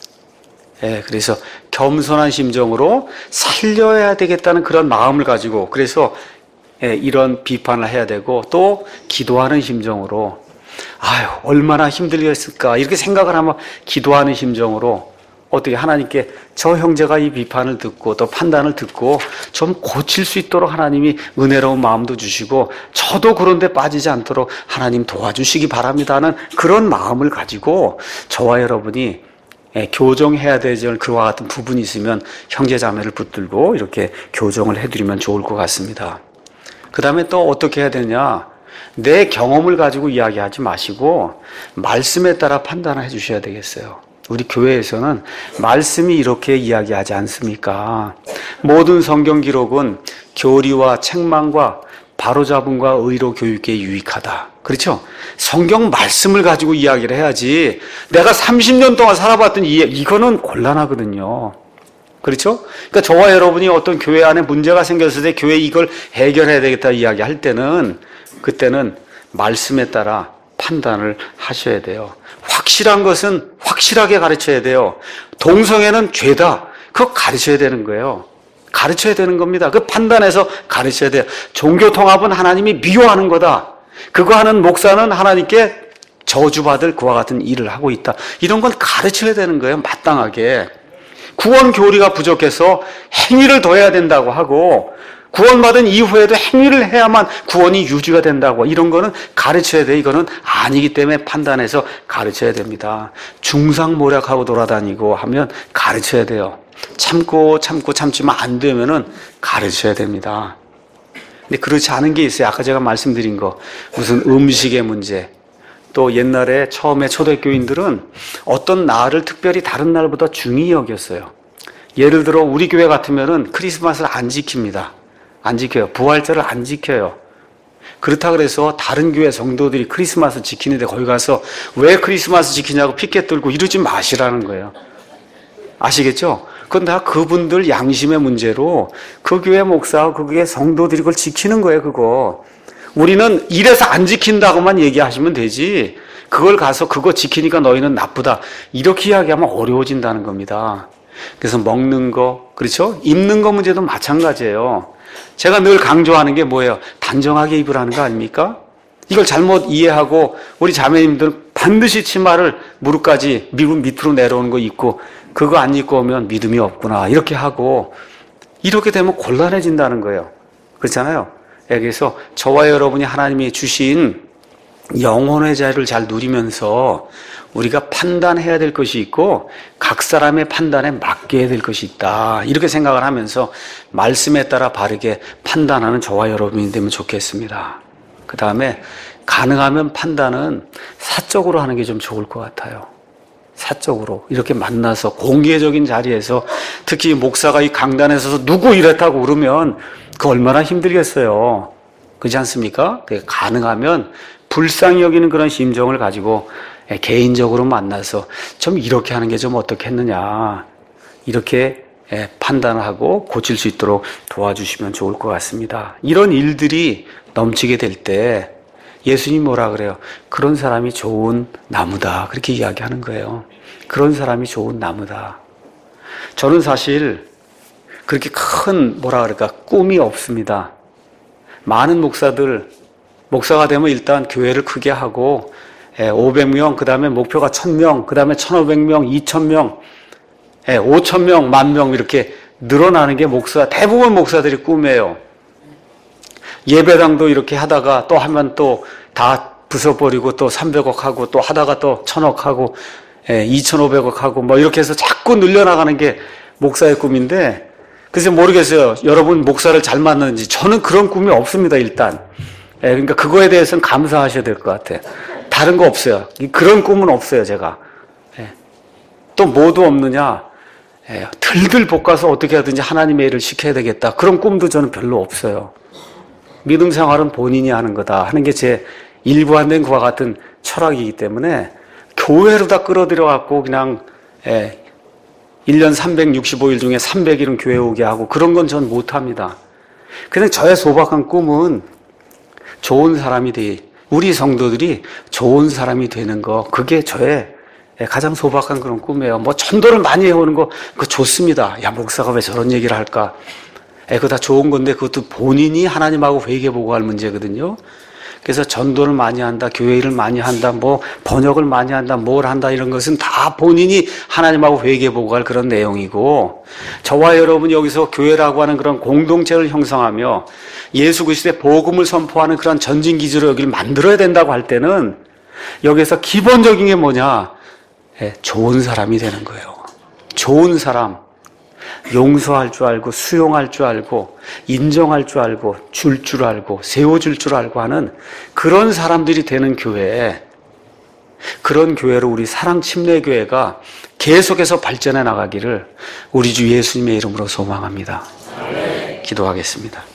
예, 그래서 겸손한 심정으로 살려야 되겠다는 그런 마음을 가지고 그래서 이런 비판을 해야 되고 또 기도하는 심정으로 아유 얼마나 힘들겠을까 이렇게 생각을 하면 기도하는 심정으로 어떻게 하나님께 저 형제가 이 비판을 듣고 또 판단을 듣고 좀 고칠 수 있도록 하나님이 은혜로운 마음도 주시고 저도 그런 데 빠지지 않도록 하나님 도와주시기 바랍니다는 그런 마음을 가지고 저와 여러분이 교정해야 되는 그와 같은 부분이 있으면 형제자매를 붙들고 이렇게 교정을 해드리면 좋을 것 같습니다. 그 다음에 또 어떻게 해야 되냐? 내 경험을 가지고 이야기하지 마시고 말씀에 따라 판단을 해주셔야 되겠어요. 우리 교회에서는 말씀이 이렇게 이야기하지 않습니까? 모든 성경 기록은 교리와 책망과 바로잡음과 의로 교육에 유익하다. 그렇죠? 성경 말씀을 가지고 이야기를 해야지 내가 30년 동안 살아봤던 이거는 곤란하거든요. 그렇죠? 그러니까 저와 여러분이 어떤 교회 안에 문제가 생겼을 때 교회 이걸 해결해야 되겠다 이야기할 때는 그때는 말씀에 따라 판단을 하셔야 돼요. 확실한 것은 확실하게 가르쳐야 돼요. 동성애는 죄다. 그거 가르쳐야 되는 거예요. 가르쳐야 되는 겁니다. 그 판단해서 가르쳐야 돼요. 종교 통합은 하나님이 미워하는 거다. 그거 하는 목사는 하나님께 저주받을 그와 같은 일을 하고 있다. 이런 건 가르쳐야 되는 거예요. 마땅하게. 구원 교리가 부족해서 행위를 더 해야 된다고 하고 구원받은 이후에도 행위를 해야만 구원이 유지가 된다고 이런 거는 가르쳐야 돼. 이거는 아니기 때문에 판단해서 가르쳐야 됩니다. 중상모략하고 돌아다니고 하면 가르쳐야 돼요. 참지만 안 되면은 가르쳐야 됩니다. 근데 그렇지 않은 게 있어요. 아까 제가 말씀드린 거 무슨 음식의 문제 또 옛날에 처음에 초대교인들은 어떤 날을 특별히 다른 날보다 중히 여겼어요. 예를 들어 우리 교회 같으면은 크리스마스를 안 지킵니다. 안 지켜요. 부활절을 안 지켜요. 그렇다 그래서 다른 교회 성도들이 크리스마스 지키는데 거기 가서 왜 크리스마스 지키냐고 피켓 들고 이러지 마시라는 거예요. 아시겠죠? 그건 다 그분들 양심의 문제로 그 교회 목사와 그 교회 성도들이 그걸 지키는 거예요. 그거. 우리는 이래서 안 지킨다고만 얘기하시면 되지 그걸 가서 그거 지키니까 너희는 나쁘다 이렇게 이야기하면 어려워진다는 겁니다. 그래서 먹는 거 그렇죠? 입는 거 문제도 마찬가지예요. 제가 늘 강조하는 게 뭐예요? 단정하게 입으라는 거 아닙니까? 이걸 잘못 이해하고 우리 자매님들은 반드시 치마를 무릎까지 밑으로 내려오는 거 입고 그거 안 입고 오면 믿음이 없구나 이렇게 하고 이렇게 되면 곤란해진다는 거예요. 그렇잖아요. 그래서 저와 여러분이 하나님이 주신 영혼의 자유를 잘 누리면서 우리가 판단해야 될 것이 있고 각 사람의 판단에 맡겨야 될 것이 있다. 이렇게 생각을 하면서 말씀에 따라 바르게 판단하는 저와 여러분이 되면 좋겠습니다. 그 다음에 가능하면 판단은 사적으로 하는 게 좀 좋을 것 같아요. 사적으로 이렇게 만나서 공개적인 자리에서 특히 목사가 이 강단에 서서 누구 이랬다고 그러면 그 얼마나 힘들겠어요. 그렇지 않습니까? 가능하면 불쌍히 여기는 그런 심정을 가지고 개인적으로 만나서 좀 이렇게 하는 게 좀 어떻겠느냐 이렇게 판단을 하고 고칠 수 있도록 도와주시면 좋을 것 같습니다. 이런 일들이 넘치게 될 때 예수님이 뭐라 그래요? 그런 사람이 좋은 나무다 그렇게 이야기하는 거예요. 그런 사람이 좋은 나무다. 저는 사실 그렇게 큰 꿈이 없습니다. 많은 목사가 되면 일단 교회를 크게 하고 500명, 그 다음에 목표가 1000명, 그 다음에 1500명, 2000명, 5000명, 10,000명 이렇게 늘어나는 게 대부분 목사들이 꿈이에요. 예배당도 이렇게 하다가 또 하면 또 다 부숴버리고 또 300억 하고 또 하다가 또 1000억 하고 2500억 하고 뭐 이렇게 해서 자꾸 늘려나가는 게 목사의 꿈인데 그래서 모르겠어요. 여러분 목사를 잘 만나는지 저는 그런 꿈이 없습니다. 일단 그러니까 그거에 대해서는 감사하셔야 될 것 같아요. 다른 거 없어요. 그런 꿈은 없어요. 제가 또 뭐도 없느냐 들들 볶아서 어떻게 하든지 하나님의 일을 시켜야 되겠다. 그런 꿈도 저는 별로 없어요. 믿음 생활은 본인이 하는 거다 하는 게 제 일관된 그와 같은 철학이기 때문에 교회로 다 끌어들여 갖고 그냥 1년 365일 중에 300일은 교회 오게 하고 그런 건 전 못합니다. 그냥 저의 소박한 꿈은 좋은 사람이 우리 성도들이 좋은 사람이 되는 거, 그게 저의 가장 소박한 그런 꿈이에요. 뭐 전도를 많이 해오는 거, 그거 좋습니다. 야, 목사가 왜 저런 얘기를 할까? 그거 다 좋은 건데 그것도 본인이 하나님하고 회개보고 할 문제거든요. 그래서 전도를 많이 한다, 교회 일을 많이 한다, 뭐 번역을 많이 한다, 뭘 한다, 이런 것은 다 본인이 하나님하고 회개보고 할 그런 내용이고, 저와 여러분 여기서 교회라고 하는 그런 공동체를 형성하며 예수 그리스도의 복음을 선포하는 그런 전진기지로 여기를 만들어야 된다고 할 때는 여기서 기본적인 게 뭐냐? 좋은 사람이 되는 거예요. 좋은 사람. 용서할 줄 알고, 수용할 줄 알고, 인정할 줄 알고, 줄 줄 알고, 세워줄 줄 알고 하는 그런 사람들이 되는 교회, 그런 교회로 우리 사랑침례교회가 계속해서 발전해 나가기를 우리 주 예수님의 이름으로 소망합니다. 기도하겠습니다.